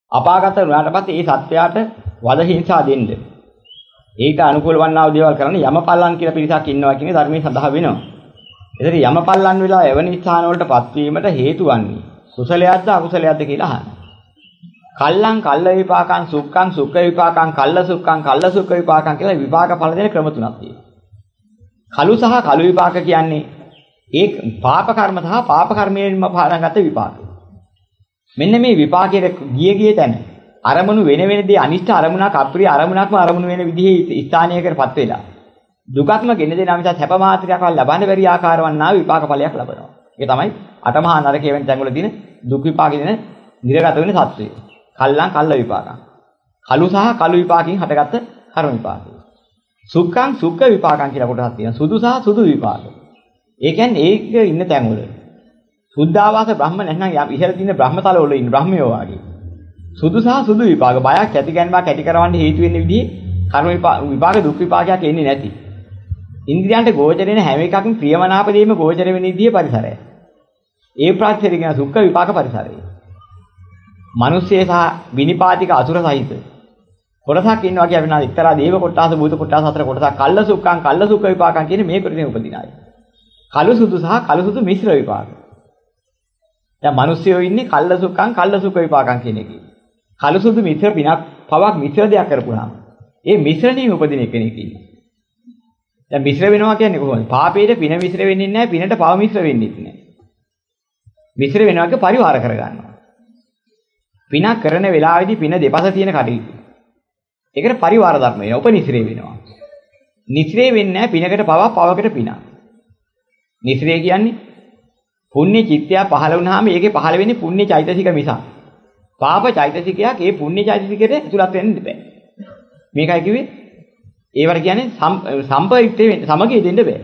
අපාගත වුණාට පස්සේ ඒ සත්වයාට වද හිංසා දෙන්න. ඒකට අනුකූල වන්නා වූ දේවල් කරන්න යමපල්ලන් කියලා පිරිසක් ඉන්නවා කියන ධර්මයේ සඳහන් වෙනවා. ඒතර යමපල්ලන් වෙලා එවැනි ස්ථාන වලටපත් වීමට හේතු වන්නේ කුසලයක්ද අකුසලයක්ද කියලා අහනවා. කල්ලං කල්ල විපාකං සුක්ඛං සුක්ඛ විපාකං කල්ල සුක්ඛං කල්ල සුක්ඛ විපාකං කියලා විපාක ඵල දෙන ක්‍රම තුනක් තියෙනවා. කලු සහ කලු විපාක කියන්නේ ඒ පාප කර්ම සහ පාප කර්මයෙන්ම පාරාගත විපාක. මෙන්න මේ විපාකයේ ගිය තැන අරමුණු වෙන දේ අනිෂ්ඨ අරමුණක් අප්‍රිය අරමුණක්ම අරමුණු වෙන විදිහේ ස්ථානයකටපත් වෙලා දුකක්ම ගෙන දෙන නිසා සැප මාත්‍රයක් ලබන්න බැරි ආකාරවන්නා විපාක ඵලයක් ලබනවා. ඒක තමයි අටමහා නරකයේ වෙන තැන්වල තියෙන දුක් විපාක දෙන නිරගත වෙන සත්‍යය. කල්ලං කල්ල විපාකං. කලු සහ කලු විපාකකින් හටගත්ත කර්ම විපාකය. සුක්ඛං සුක්ඛ විපාකං කියලා කොටසක් තියෙනවා. සුදු සහ සුදු විපාක. ඒ කියන්නේ ඒක ඉන්න තැන්වල සුද්ධාවාස බ්‍රහ්ම නැත්නම් ඉහළ තියෙන බ්‍රහ්මතල වල ඉන්න බ්‍රහ්මයෝ වගේ. සුදු සහ සුදු විපාක බයක් ඇති ගැනීමක් ඇති කරවන්න හේතු වෙන විදිහේ කර්ම විපාක දුක් විපාකයක් එන්නේ නැති. ඉන්ද්‍රියන්ට ගෝචර වෙන හැම එකකින් ප්‍රියමනාප දෙයම ගෝචර වෙන විදිහේ පරිසරය. ඒ ප්‍රාතිහාරික කියන සුඛ විපාක පරිසරය. මිනිස්සේ සහ විනිපාතික අසුර සහිත කොටසක් ඉන්නවා කියන අපි එක්තරා දේව කොටස භූත කොටස අතර කොටසක් කල්ල සුක්ඛං කල්ල සුඛ විපාකං කියන මේ කොටසේ උපදිනායි. කළු සුදු සහ කළු සුදු මිශ්‍ර විපාක. දැන් මිනිස්සුયો ඉන්නේ කල්ල සුක්ඛං කල්ල සුඛ විපාකං කියන එකේ. කළු සුදු මිශ්‍ර පිනක් පවක් මිශ්‍ර දෙයක් කරපුවාම ඒ මිශ්‍රණයේ උපදින කෙනෙක් ඉන්නවා. දැන් මිශ්‍ර වෙනවා කියන්නේ කොහොමද? පාපේට පින මිශ්‍ර වෙන්නේ නැහැ, පිනට පව මිශ්‍ර වෙන්නේ නැහැ. මිශ්‍ර වෙනවා කියන්නේ පරිවාර කරගන්නවා. පින කරන වෙලාවේදී පින දෙපස තියෙන කටයුතු. ඒකට පරිවාර ධර්ම වෙනවා. උපනිශ්‍රේ වෙනවා. නිශ්‍රේ වෙන්නේ නැහැ පිනකට පව, පවකට පින. නිශ්‍රේ කියන්නේ පුණ්‍ය චිත්තය පහළ වුණාම ඒකේ පහළ වෙන්නේ පුණ්‍ය චෛතසික මිසක්. පාප චෛතසිකයක් ඒ පුණ්‍ය චෛතසිකයට ඇතුළත් වෙන්න බෑ. මේකයි කිව්වේ ඒවට කියන්නේ සම්පරිත්‍තේ වෙන්න සමගිය දෙන්න බෑ.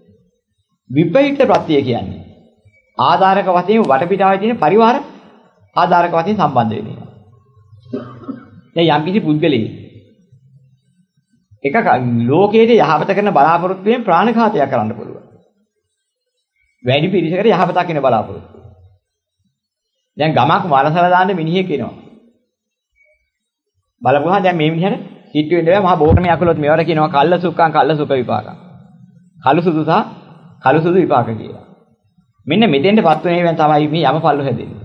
විපරීත ප්‍රත්‍ය කියන්නේ ආධාරක වශයෙන් වටපිටාවේ තියෙන පරිවාර ආධාරක වශයෙන් සම්බන්ධ වෙන එක. දැන් යම්කිසි පුද්ගලයෙක් එක ලෝකයේ යහපත කරන බලාපොරොත්තුෙන් ප්‍රාණඝාතයක් කරන්න පුළුවන්. වැඩි පිරිසකට යහපතක් වෙන බලාපොරොත්තු. දැන් ගමක් වලසලා දාන්න මිනිහෙක් එනවා. බලපුවා දැන් මේ මිනිහට හිට වෙන්න බෑ මහා බෝරණේ අකලොත් මේවට කියනවා කල්ල සුක්ඛං කල්ල සුඛ විපාකං. කළු සුදු සහ කළු සුදු විපාක කියලා. මෙන්න මෙතෙන්ටපත් වෙන ඒවෙන් තමයි මේ යමපල්ලු හැදෙන්නේ.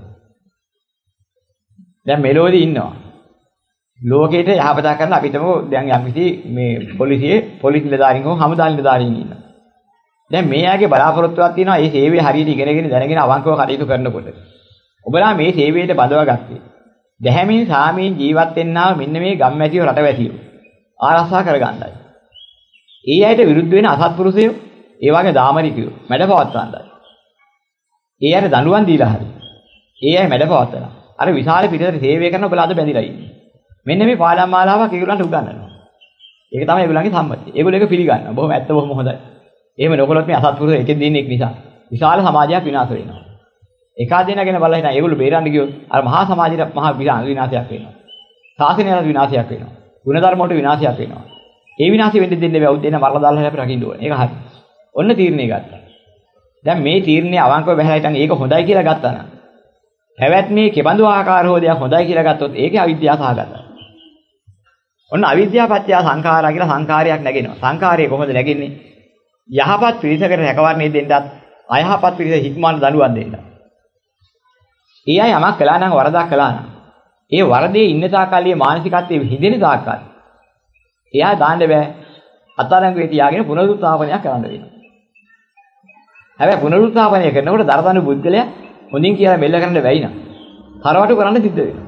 දැන් මෙලෝදී ඉන්නවා. ලෝකේට යහපතක් කරන අපිටම දැන් යම්කිසි මේ පොලිස් නිලධාරීන් හෝ හමුදා නිලධාරීන් ඉන්නවා. දැන් මේ ආගේ බලාපොරොත්තුවක් තියෙනවා මේ සේවය හරියට ඉගෙනගෙන දැනගෙන අවංකව කටයුතු කරනකොට. ඔබලා මේ සේවයට බඳවා ගත්තේ. දැහැමින් සාමයෙන් ජීවත් වෙන්නා මෙන්න මේ ගම්මැතියෝ රටවැසියෝ ආරක්ෂා කරගන්නයි. ඒ අයට විරුද්ධ වෙන අසත්පුරුෂයෝ, ඒ වගේ දාමරිකයෝ මැඩපවත්වන්නයි. ඒ අයට දඬුවම් දීලා හරි. ඒ අය මැඩපවත්වනවා. අර විශාල පිටතට සේවය කරන ඔබලා අද බැඳිලා ඉන්නේ. මෙන්න මේ පාඩම් මාලාවක් ඒගොල්ලන්ට උගන්වනවා. ඒක තමයි ඒගොල්ලන්ගේ සම්මතිය. ඒගොල්ලෝ ඒක පිළිගන්නවා. බොහොම ඇත්ත බොහොම හොඳයි. එහෙම නොකළොත් මේ අසත්පුරුෂ එකෙන් දෙන්නේ නිසා විශාල සමාජයක් විනාශ වෙනවා. එකා දෙනගෙන බලලා හිටන් ඒගොල්ලෝ බේරන්න ගියොත් අර මහා සමාජයට මහා විනාශයක් වෙනවා. ශාසනයට විනාශයක් වෙනවා. ගුණධර්ම වලට විනාශයක් වෙනවා. ඒ විනාශය වෙන්න දෙන්න බෑ. උදේන මරලා දාලා අපි රකින්න ඕනේ. ඒක හරි. ඔන්න තීරණය ගත්තා. දැන් මේ තීරණය අවංකව බහැලා හිටන් ඒක හොඳයි කියලා ගත්තා නම් පැවැත්මේ කෙබඳු ආකාරෝ දෙයක් හොඳයි කියලා ගත්තොත් ඒකේ අවිද්‍යාව සහගතයි. ඔන්න අවිද්‍යාව පත්‍ය සංඛාරා කියලා සංඛාරයක් නැගෙනවා. සංඛාරය කොහොමද නැගෙන්නේ? යහපත් පිරිසකට රැකවරණය දෙන්නත් අයහපත් පිරිස හික්මවන්න දඬුවම් දෙන්න. ඒ අය යමක් කළා නම් වරදක් කළා නම් ඒ වරදේ ඉන්න තාකල්ලියේ මානසිකත්වයේ හිදෙන තාකල් එයා දාන්න බෑ අතරංගුවේ තියාගෙන පුනරුත්ථාපනයක් කරන්න වෙනවා. හැබැයි පුනරුත්ථාපනය කරනකොට දරදඬු බුද්ධලයා හොඳින් කියලා මෙල්ල කරන්න බැයි නම් තරවටු කරන්න සිද්ධ වෙනවා.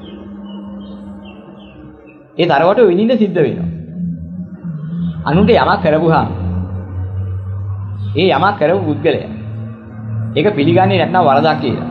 ඒ තරවටු විඳින්න සිද්ධ වෙනවා. අනුන්ට යමක් කරපුවාම ඒ යමක් කරපු පුද්ගලයා ඒක පිළිගන්නේ නැත්නම් වරදක් කියලා.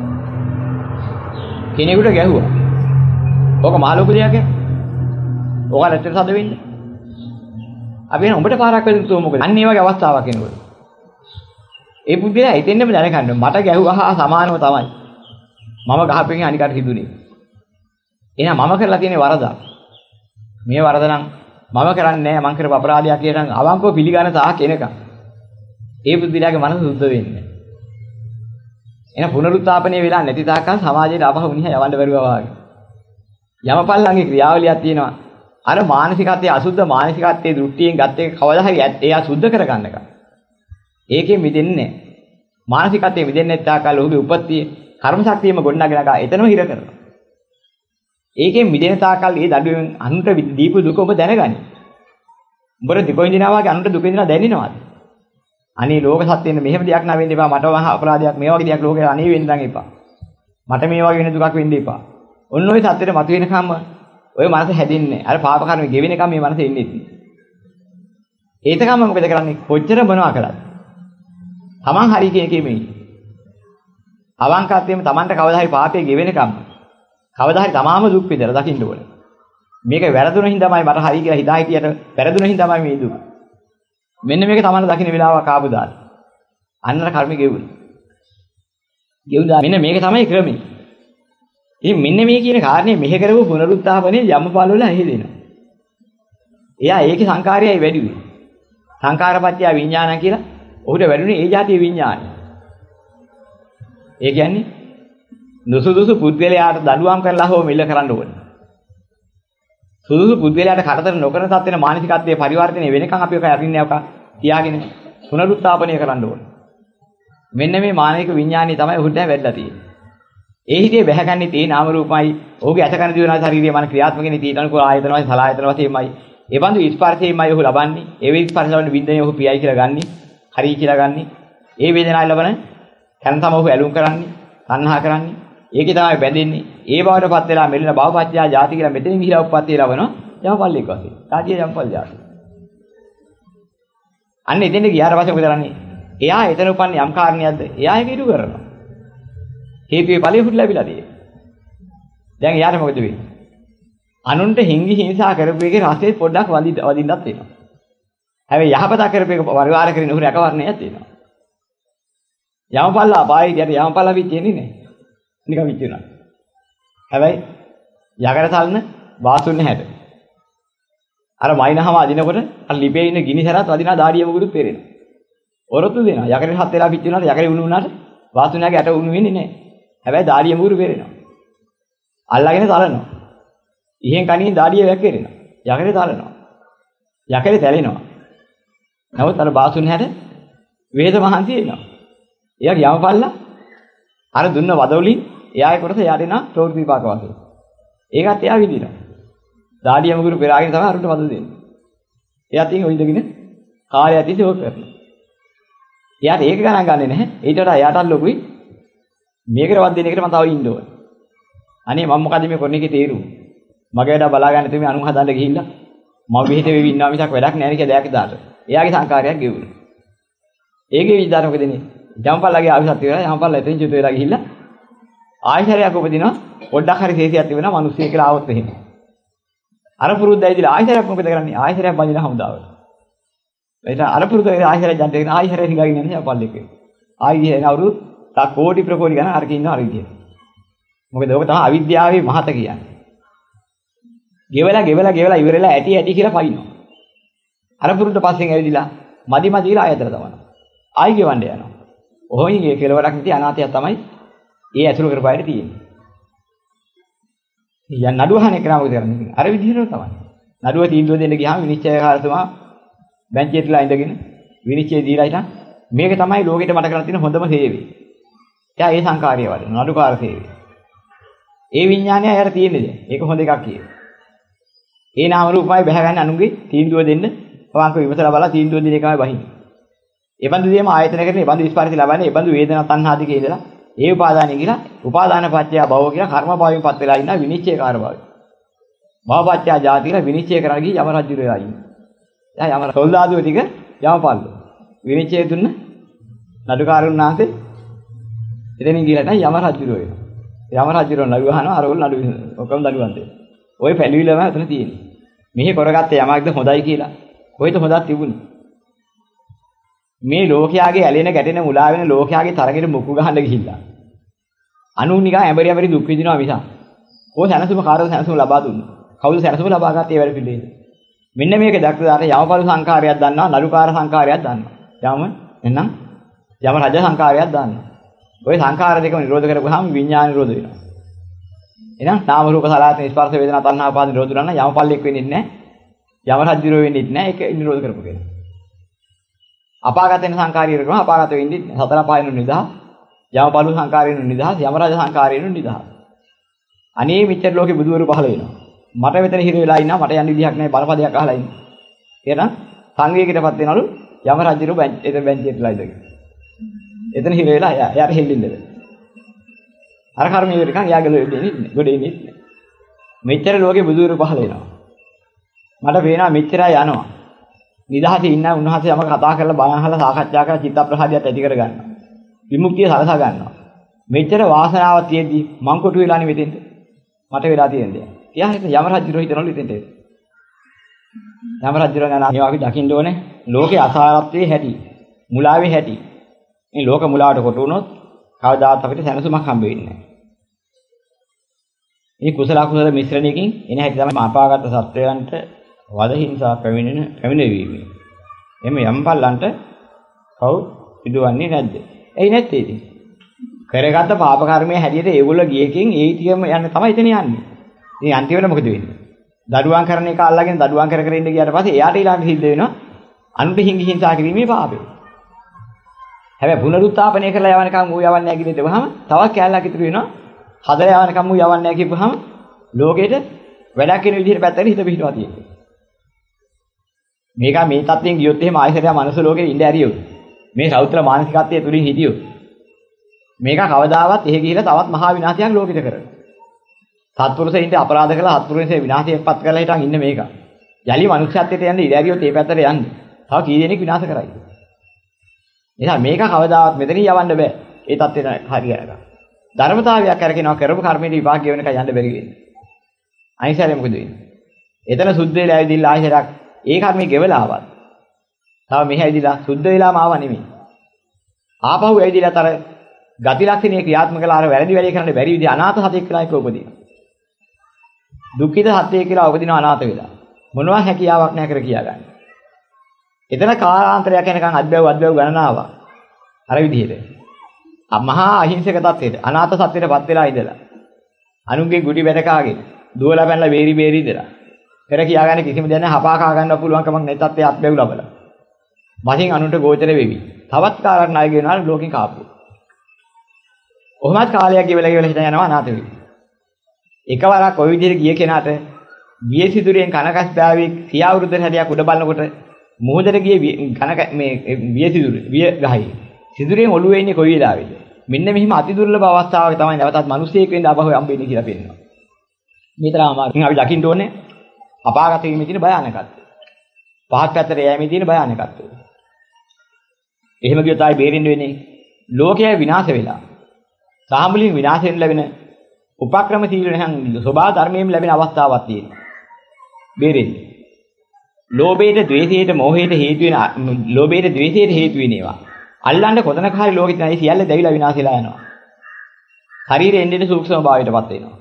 කෙනෙකුට ගැහුවා. ඕක මහ ලොකු දෙයක් නේ. ඕක නැත්තර සද වෙන්නේ. අපි එන උඹට පාරක් වෙන්න තෝ මොකද? අන්න ඒ වගේ අවස්ථාවක් එනකොට. ඒ පුද්ගලයා හිතෙන්නම දැනගන්න මට ගැහුවා සමානව තමයි. මම ගහපෙන් අනිකට හිතුනේ. එහෙනම් මම කරලා තියෙන වරදක්. මේ වරද නම් මම කරන්නේ නැහැ මං කරපු අපරාධයක් කියලා නම් අවංකව පිළිගන්න තාක් එනකම්. ඒ පුද්ගලයාගේ මනස සුද්ධ වෙන්නේ. එන පුනරුත්ථාපනය වෙලා නැති තාක්කල් සමාජයට අපහ වුණිහ යවන්න බැරුවා වගේ. යමපල්ලන්ගේ ක්‍රියාවලියක් තියෙනවා. අර මානසිකත්වයේ අසුද්ධ මානසිකත්වයේ දෘෂ්ටියෙන් ගත්ත එක කවදා හරි එයා සුද්ධ කරගන්නකම්. ඒකෙන් මිදෙන්නේ මානසිකත්වයේ මිදෙන්නේ නැත්නම් ඔහුගේ උපත්ති කර්ම ශක්තියම ගොඩනගනකා එතනම හිර කරනවා. ඒකෙන් මිදෙන තාකල් ඒ දඩුවෙන් අනුන්ට දීපු දුක ඔබ දැනගනි. උඹට දුක විඳිනවා වගේ අනුන්ට දුක විඳිනවා දැනෙනවද? අනේ ලෝක සත්‍යෙන්න මෙහෙම දෙයක් නා වෙන්න එපා. මට මහා අපරාධයක් මේ වගේ දෙයක් ලෝකේ අනේ වෙන්න නම් එපා. මට මේ වගේ වෙන දුකක් වෙන්න එපා. ඔන්න ඔය සත්‍යෙට මතුවෙනකම්ම ඔය මනස හැදින්නේ. අර පාප කර්ම ගෙවෙනකම් මේ මනස ඉන්නේ. ඒතකම මොකද කරන්නේ? කොච්චර මොනවා කළාද? තමන් හරි කියන කීමේ. අවංකත්වයෙන්ම තමන්ට කවදා හරි පාපේ ගෙවෙනකම් කවදා හරි තමාම දුක් විඳලා දකින්න ඕනේ. මේක වැරදුන හින්දාමයි මට හරි කියලා හිතා හිටියට වැරදුන හින්දාමයි මේ දුක. මෙන්න මේක තමන්ට දකින්න වෙලාවක් ආපු දාල. අන්නර කර්ම ගෙවුණා. ගෙවුණා මෙන්න මේක තමයි ක්‍රමය. ඉතින් මෙන්න මේ කියන කාරණේ මෙහෙ කරපු පුනරුත්ථාපනයේ යම්පල් වල ඇහිදෙනවා. එයා ඒකේ සංකාරයයි වැඩි වෙන්නේ. සංකාරපත්‍ය විඥාන කියලා ඔහුට වැඩුණේ ඒ જાතිය විඥානය. ඒ කියන්නේ නුසුදුසු පුද්ගලයාට දඬුවම් කරලා හෝ මිල කරන්න ඕනේ. සුදුසු පුද්ගලයාට කරදර නොකරන තත්ත්වෙන මානසිකත්වයේ පරිවර්තනය වෙනකන් අපි ඔක අරින්නේ ඔක තියාගෙන පුනරුත්ථාපනය කරන්න ඕනේ. මෙන්න මේ මානසික විඥානය තමයි ඔහුට වැදලා තියෙන්නේ. ඒ හිතේ බැහැගන්නේ තේ නාම රූපයි. ඔහුගේ අතකන දිවන ශරීරයේ මන ක්‍රියාත්මකනේ තීතන කෝ ආයතනවයි සලආයතන වශයෙන්මයි. ඒ බඳු ස්පර්ශයෙන්මයි ඔහු ලබන්නේ. ඒ වේ ස්පර්ශවල විඳිනේ ඔහු ප්‍රියයි කියලා ගන්නෙ. හරි කියලා ගන්නෙ. ඒ වේදනාව ලබන තන තම ඔහු ඇලුම් කරන්නේ. තණ්හා කරන්නේ. ඒකේ තමයි බැඳෙන්නේ. ඒ බවටපත් වෙලා මෙලෙන භවපත්‍ය ජාති කියලා මෙතනින් ගිහිලා උප්පත්තිය ලබනවා. යමපල්ලෙක් වශයෙන්. රාජ්‍ය යමපල් ජාති. අන්න එතෙන්ට ගියාට පස්සේ මොකද කරන්නේ? එයා එතන උපන්නේ යම් කාරණයක්ද? එයා ඒක ඉටු කරනවා. හේතුවේ ඵලෙ හුත් ලැබිලා තියෙන්නේ. දැන් එයාට මොකද වෙන්නේ? අනුන්ට හිංගි හිංසා කරපු එකේ රසය පොඩ්ඩක් වදින්නත් වෙනවා. හැබැයි යහපත කරපු එක පරිවාර කරගෙන උහුර එකවර්ණයක් තියෙනවා. යමපල්ලා අපායේ යමපල්ලා විච්චෙන්නේ නැහැ. නිකන් විච්චුණා. හැබැයි යකඩ තල්න වාසුන්නේ හැට. අර මයින්හම අදිනකොට අර ලිපේ ඉන්න ගිනි සරත් වදිනා දාඩිය මුගුරුත් පෙරෙනවා. ඔරොත්තු දෙනවා. යකඩේ හත් වෙලා විච්චුණාට යකඩේ උණු වුණාට වාසුණාගේ ඇට උණු වෙන්නේ නැහැ. හැබැයි දාඩිය මුගුරු පෙරෙනවා. අල්ලගෙන තලනවා. ඉහෙන් කණින් දාඩිය වැක්කිරෙනවා. යකඩේ තලනවා. යකඩේ තැලෙනවා. නමුත් අර වාසුන්නේ හැට වේද මහන්සි වෙනවා. එයාගේ යමපල්ලා අර දුන්න වදවලින් එයාගේ කොටස යාට එන ප්‍රවෘත්ති විපාක වශයෙන්. ඒකත් එයා විඳිනවා. දාඩිය මුගුරු පෙරාගෙන තමයි අරුන්ට වද දෙන්නේ. එයාත් ඉතින් ඔය ඉඳගෙන කාලය ඇතිසේ ඕක කරනවා. එයාට ඒක ගණන් ගන්නෙ නැහැ. ඊට වඩා එයාටත් ලොකුයි. මේකට වත් දෙන එකට මම තව ඉන්න ඕනේ. අනේ මම මොකද මේ කරන එකේ තේරුම? මගේ වැඩ බලා ගන්න තුමේ අනුන් හදන්න ගිහිල්ලා මම විහිද වෙවි ඉන්නවා මිසක් වැඩක් නැහැ නේ කියලා දැයක් දාට. එයාගේ සංකාරයක් ගෙවුණා. ඒකේ විද්‍යාව මොකද නේ? යම්පල්ලාගේ ආවිසත් වෙලා යම්පල්ලා එතෙන් චුත වෙලා ගිහිල්ලා ආයශරයක් උපදිනවා. පොඩ්ඩක් හරි තේසියක් තිබෙනවා මිනිස්සු කියලා ආවොත් එහෙම. අර පුරුද්දයි දිලා ආයශරයක් මොකද කරන්නේ? ආයශරයක් බඳින හමුදාවට. එතන අර පුරුද්දේ ආයශරයක් ජන්ට කියන ආයශරයක් හිඟගෙන යන්නේ යම්පල්ලෙක්. ආයි එන අවුරුදු තා කෝටි ප්‍රකෝටි ගණන් අරක ඉන්නවා අර විදියට. මොකද ඕක තමයි අවිද්‍යාවේ මහත කියන්නේ. ගෙවලා ඉවරලා ඇටි කියලා පයින්නවා. අර පුරුද්ද පස්සෙන් ඇවිදිලා මදි කියලා ආයතන තමයි. ආයි ගෙවන්න යනවා. ඔහොමින් ඒ කෙලවරක් නැති අනාථයක් තමයි ඒ ඇසුරු කරපායට තියෙන්නේ. යන් නඩුවහන එක නම මොකද කරන්නේ? අර විදිහටම තමයි. නඩුව තීන්දුව දෙන්න ගියාම විනිශ්චයකාරතුමා බැංකුවේලා ඉඳගෙන විනිශ්චය දීලා ඉතින් මේක තමයි ලෝකෙට මට කරලා තියෙන හොඳම සේවය. එයා ඒ සංකාරිය වල නඩුකාර සේවය. ඒ විඥානය අයර තියෙන්නේ දැන්. ඒක හොඳ එකක් කියලා. ඒ නාම රූපමයි බහැ ගන්න අනුන්ගේ තීන්දුව දෙන්න අවංක විමසලා බලලා තීන්දුව දෙන එකමයි වහින්නේ. ඒ බඳු දෙයම ආයතන කරන ඒ බඳු ස්පර්ශ ලබන්නේ ඒ බඳු වේදනා තණ්හාදිකේ ඉඳලා ඒ උපාදානෙ කියලා උපාදාන පත්‍ය භව කියලා කර්ම භවයෙන් පත් වෙලා ඉන්න විනිශ්චයකාර භවය. භව පත්‍ය ජාති කියලා විනිශ්චය කරලා ගිහ යම රජු වෙලා ඉන්නේ. දැන් යම සොල්දාදුව ටික යමපල්ල. විනිශ්චය දුන්න නඩුකාරුන් නැන්සේ එතනින් ගිහලා නම් යම රජු වෙනවා. යම රජු නඩුව අහනවා අරවල නඩුව ඔක්කොම දඩුවන් දෙන්න. ওই පැලිවිලම එතන තියෙන්නේ. මෙහි කරගත්තේ යමක්ද හොඳයි කියලා. කොහෙද හොදක් තිබුණේ? මේ ලෝකයාගේ ඇලෙන ගැටෙන මුලා වෙන ලෝකයාගේ තරගෙට මුක්කු ගහන්න ගිහිල්ලා. අනුනිකා ඇඹරි දුක් විඳිනවා මිසක්. කොහොම සැනසුම කාටද සැනසුම ලබා දුන්නේ? කවුද සැනසුම ලබා ගත්තේ ඒ වැඩ පිළිවෙල? මෙන්න මේක දැක්කදාට යමපල් සංඛාරයක් දන්නවා, නඩුකාර සංඛාරයක් දන්නවා. එන්නම් යම රජ සංඛාරයක් දන්නවා. ওই සංඛාර දෙකම නිරෝධ කරපුවාම විඥාන නිරෝධ වෙනවා. එහෙනම් නාම රූප සලආයතන ස්පර්ශ වේදනා තණ්හා උපාදාන නිරෝධ කරන යමපල්ලෙක් වෙන්නේ නැහැ. යම රජ්ජුරෝ වෙන්නේ නැහැ. ඒක නිරෝධ කරපු කෙනා. අපාගත වෙන සංකාරිය කරනවා අපාගත වෙන්නේ නැහැ. සතර පායන නිදහස්. යමපලු සංකාරියන නිදහස්. යම රජ සංකාරියන නිදහස්. අනේ මෙච්චර ලෝකේ බුදුවරු පහළ වෙනවා. මට මෙතන හිර වෙලා ඉන්නවා. මට යන්න විදිහක් නැහැ. බලපදයක් අහලා ඉන්නේ. එහෙනම් සංවේගයකටපත් වෙනවලු යම රජුරෝ එතන බැංචියටලා ඉඳගෙන. එතන හිර වෙලා එයාට හෙල්ලෙන්නද. අර කර්මයේ නිකන් එයාගේ ගොඩේ ඉන්නේ. මෙච්චර ලෝකේ බුදුවරු පහළ වෙනවා. මට පේනවා මෙච්චරයි යනවා. නිදහසේ ඉන්න උන්වහන්සේ යම කතා කරලා බණ අහලා සාකච්ඡා කරලා චිත්ත ප්‍රසාදියත් ඇති කර ගන්නවා. විමුක්තිය සලසා ගන්නවා. මෙච්චර වාසනාවක් තියෙද්දි මං කොටු වෙලානේ මෙතෙන්ට. මට වෙලා තියෙන්නේ. එයා හිත යම රජුරෝ හිතනවලු එතෙන්ට. යම රජුරෝ ගැන අපි දකින්න ඕනේ ලෝකේ අසාරත්වයේ හැටි, මුලාවේ හැටි. මේ ලෝක මුලාවට කොට වුණොත් කවදාවත් අපිට සැනසුමක් හම්බ වෙන්නේ නැහැ. මේ කුසල අකුසල මිශ්‍රණයකින් එන හැටි තමයි අපාගත සත්වයන්ට වද හිංසා පැමිණෙවීම. එමෙ යම්පල්ලන්ට කවු සිදුවන්නේ නැද්ද? එයි නැත්තේ ඉතින්. කරගත්ත පාප කර්මයේ හැටියට ඒගොල්ලෝ ගියකින් ඒ ටිකම යන්නේ තමයි එතන යන්නේ. ඉතින් අන්තිමට මොකද වෙන්නේ? දඩුවම් කරන එක අල්ලගෙන දඩුවම් කර කර ඉන්න ගියාට පස්සේ එයාට ඊළඟ සිද්ධ වෙනවා අනුට හිංසා කිරීමේ පාපය. හැබැයි පුනරුත්ථාපනය කරලා යවනකම් ඌ යවන්නේ නැහැ කියලා දෙවහම තවත් කැලලක් ඉතුරු වෙනවා. හදලා යවනකම් ඌ යවන්නේ නැහැ කියපුවාම ලෝකෙට වැඩක් වෙන විදිහට පැත්තට හිත පිහිටවා තියෙනවා. මේක මේ තත්ත්වයෙන් ගියොත් එහෙම ආයසරය මනුස්ස ලෝකෙ ඉඳ ඇරියොත් මේ සෞත්‍ර මානසිකත්වයේ තුලින් හිටියොත් මේක කවදාවත් එහෙ ගිහිලා තවත් මහා විනාශයක් ලෝකෙට කරනවා. සත්පුරුෂයින්ට අපරාධ කළා සත්පුරුෂයන්ට විනාශයටපත් කරලා හිටන් ඉන්න මේක. යලි මනුස්සයත්වයට යන්න ඉඳ ඇරියොත් ඒ පැත්තට යන්නේ. තව කී දෙනෙක් විනාශ කරයි. එහෙනම් මේක කවදාවත් මෙතනින් යවන්න බෑ. ඒ තත්ත්වෙට හරියනවා. ධර්මතාවයක් කරගෙනවා කරපු කර්මයේ විපාක ගෙවන එක යන්න බැරි වෙන්නේ. අනිසාරේ මොකද වෙන්නේ? එතන සුද්ධ වෙලා ඇවිදින්න ආයෙසරක් ඒ කර්මයේ ගෙවලා ආවත්. තව මෙහි ඇවිදිලා සුද්ධ වෙලාම ආව නෙමෙයි. ආපහු ඇවිදිලා තර ගති ලක්ෂණයේ ක්‍රියාත්මක කළා අර වැරදි වැඩේ කරන්න බැරි විදිහ අනාථ සතෙක් කියලා එක උපදිනවා. දුක්ඛිත සත්‍යය කියලා උපදිනවා අනාථ වෙලා. මොනවා හැකියාවක් නැහැ කර කියා ගන්න. එතන කාලාන්තරයක් යනකම් අද්භව ගණනාවක්. අර විදිහට. මහා අහිංසක තත්ත්වයට අනාථ සත්‍යයටපත් වෙලා ඉඳලා. අනුන්ගේ ගුටි වැඩ කාගෙන දුවලා පැනලා බේරි ඉඳලා. පෙර කියාගන්න කිසිම දෙයක් නැහැ හපා කා ගන්න පුළුවන් කමක් නැතත් ඒ අත්බැව් ලබලා. මහින් අනුන්ට ගෝචර වෙවි. තවත් කාරණා ණය ගෙවනවා ලෝකෙන් කාපු. කොහොමත් කාලයක් ගෙවලා හිට යනවා අනාථ වෙවි. එකවරක් ওই විදිහට ගිය කෙනාට ගිය සිදුරෙන් කනකස් බෑවි සියාවුරුද්දට හැටියක් උඩ බලනකොට මොහොතට ගිය මේ විය සිදුර විය ගහයි. සිදුරෙන් ඔළුවේ ඉන්නේ කොයි වෙලාවෙද? මෙන්න මෙහිම අති දුර්ලභ අවස්ථාවක තමයි නැවතත් මිනිසෙක් වෙන්න ආපහු හම්බෙන්නේ කියලා පෙන්නනවා. මේතරම අමාරුයි. අපි දකින්න ඕනේ අපාගත වීමේ තියෙන භයානකත්වය. පහත් පැත්තට යෑමේ තියෙන භයානකත්වය. එහෙම ගියොත් ආයි බේරෙන්න වෙන්නේ ලෝකය විනාශ වෙලා. සාමුලින් විනාශයෙන් ලැබෙන උපක්‍රම සීල නැහන් සෝභා ධර්මයෙන් ලැබෙන අවස්ථාවක් තියෙනවා. බේරෙන්නේ. ලෝභයට, ද්වේෂයට, මෝහයට හේතු වෙන ලෝභයට, ද්වේෂයට හේතු වෙන ඒවා. අල්ලන්න කොතනක හරි ලෝකෙත් නැයි සියල්ල දැවිලා විනාශ වෙලා යනවා. ශරීරය එන්නේ සූක්ෂම භාවයටපත් වෙනවා.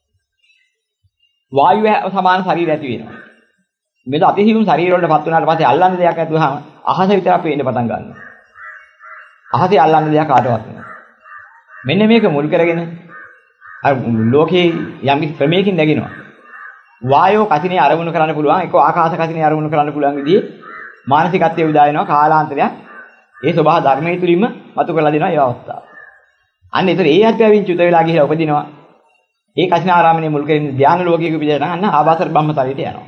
වායුව සමාන ශරීරය ඇති වෙනවා. මේක අතිසියුම් ශරීර වලටපත් වුණාට පස්සේ අල්ලන්න දෙයක් නැතුවම අහස විතරක් පේන්න පටන් ගන්නවා. අහසේ අල්ලන්න දෙයක් කාටවත් නැහැ. මෙන්න මේක මුල් කරගෙන අර ලෝකේ යම් ක්‍රමයකින් නැගිනවා. වායෝ කසිනේ අරමුණු කරන්න පුළුවන්, ඒක ආකාශ කසිනේ අරමුණු කරන්න පුළුවන් විදිහේ මානසිකත්වයේ උදා වෙනවා කාලාන්තරයක්. ඒ ස්වභාව ධර්මයේ තුලින්ම මතු කරලා දෙනවා ඒ අවස්ථාව. අන්න ඒතර ඒ අධ්‍යාවින් චුත වෙලා ගිහිලා උපදිනවා. ඒ කසිනාරාමනේ මුල් කරගෙන ධානය ලෝකයක විදිහට අන්න ආභාසර බ්‍රහ්මතලයට යනවා.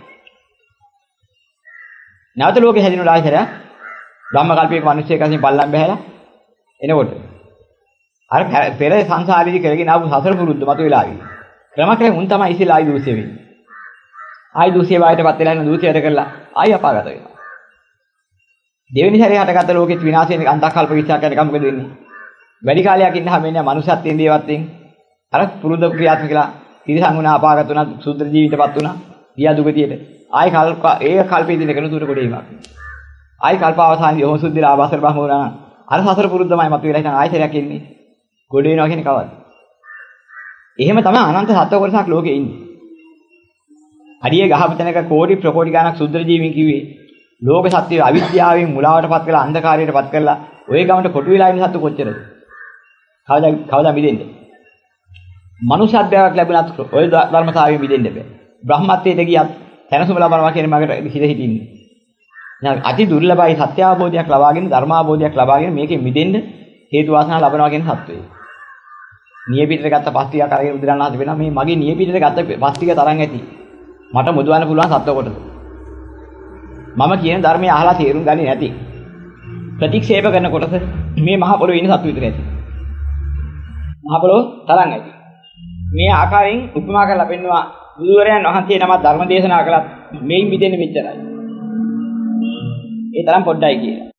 නැවත ලෝකේ හැදිනු ලාහිතර බ්‍රහ්ම කල්පයක මිනිස්සෙක් අසින් පල්ලම් බහැලා එනකොට අර පෙර සංසාරයේදී කරගෙන ආපු සසර පුරුද්ද මතුවලා ආවි. ක්‍රමක්‍රමයෙන් උන් තමයි ඉතිලා ආයි දූෂ්‍ය වෙන්නේ. ආයි දූෂ්‍ය වායයටපත් වෙලා යන දූෂ්‍යයට කරලා ආයි අපාගත වෙනවා. දෙවෙනි සැරේ හටගත්ත ලෝකෙත් විනාශ වෙන අන්තකල්ප 20ක් යනකම් මොකද වෙන්නේ? වැඩි කාලයක් ඉන්නවා මෙන්න මනුෂ්‍යත්වයෙන් දේවත්වයෙන් අර පුරුද්ද ක්‍රියාත්මක කළා. තිරසං වුණා අපාගත වුණා සුද්ධ ජීවිතපත් වුණා. ගියා දුගතියට. ආයි ඒ කල්පයේ දින කරන තුර කොටේමක්. ආයි කල්ප අවසානයේ ඔහොම සුද්ධිලා ආවාසර බ්‍රහ්ම වුණා. අර සසර පුරුද්දමයි මතුවලා ඉතින් ආයි සැරයක් එන්නේ. ගොඩ වෙනවා කියන්නේ කවද්ද? එහෙම තමයි අනන්ත සත්ව කොටසක් ලෝකේ ඉන්නේ. හරිය ගහපු තැනක කෝටි ප්‍රකෝටි ගණක් සුද්ධ ජීවීන් කිව්වේ ලෝක සත්‍යය අවිද්‍යාවෙන් මුලාවටපත් කරලා අන්ධකාරයටපත් කරලා ওই ගමන්ට කොටු වෙලා ඉන්න සත්තු කොච්චරද? කවදා මිදෙන්නේ? මනුෂ්‍යත්වයක් ලැබුණත් ඔය ධර්මතාවයෙන් මිදෙන්න බෑ. බ්‍රහ්මත්වයට ගියත් තනසුම ලබනවා කියන මගට හිත හිටින්නේ. දැන් අති දුර්ලභයි සත්‍ය අවබෝධයක් ලබාගෙන ධර්ම අවබෝධයක් ලබාගෙන මේකෙන් මිදෙන්න හේතු වාසනා ලබනවා කියන සත්‍යය. නිය පිටට ගත්ත පස් ටිකක් අරගෙන උදිරන්න හද වෙනවා මේ මගේ නිය පිටට ගත්ත පස් ටික තරම් ඇති. මට මුදවන්න පුළුවන් සත්ව කොටස. මම කියන ධර්මය අහලා තේරුම් ගන්නේ නැති. ප්‍රතික්ෂේප කරන කොටස මේ මහ පොළොවේ ඉන්න සත්තු විතර ඇති. මහ පොළොව තරම් ඇති. මේ ආකාරයෙන් උපමා කරලා පෙන්නවා බුදුරයන් වහන්සේ නමක් ධර්ම දේශනා කළත් මේන් මිදෙන්නේ මෙච්චරයි. ඒ තරම් පොඩ්ඩයි කියලා.